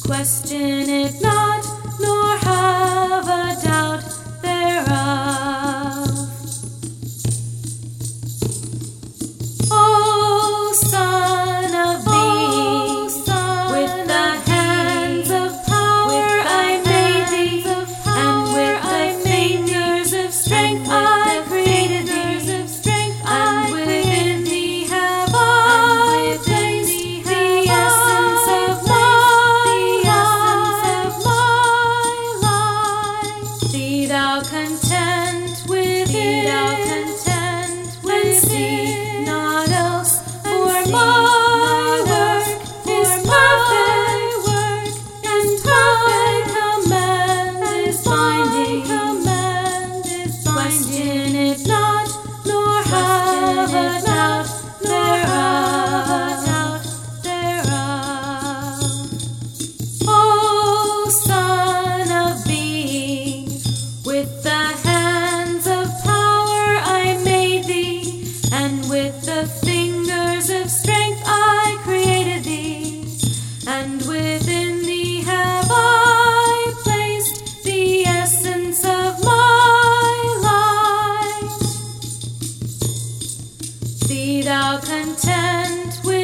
Question it not, nor have a doubt thereof. O Son of Being, with the hands of power I made thee, and with the fingers of strength I created thee, and within thee have I placed the essence of Be thou content with it, and seek not else, for my work is perfect, and perfect command is binding. Question it not, nor have a doubt thereof. O Son of Being, with the hands of power I made thee, and with the fingers of strength I created thee, and within thee have I placed the essence of my light. Be thou content with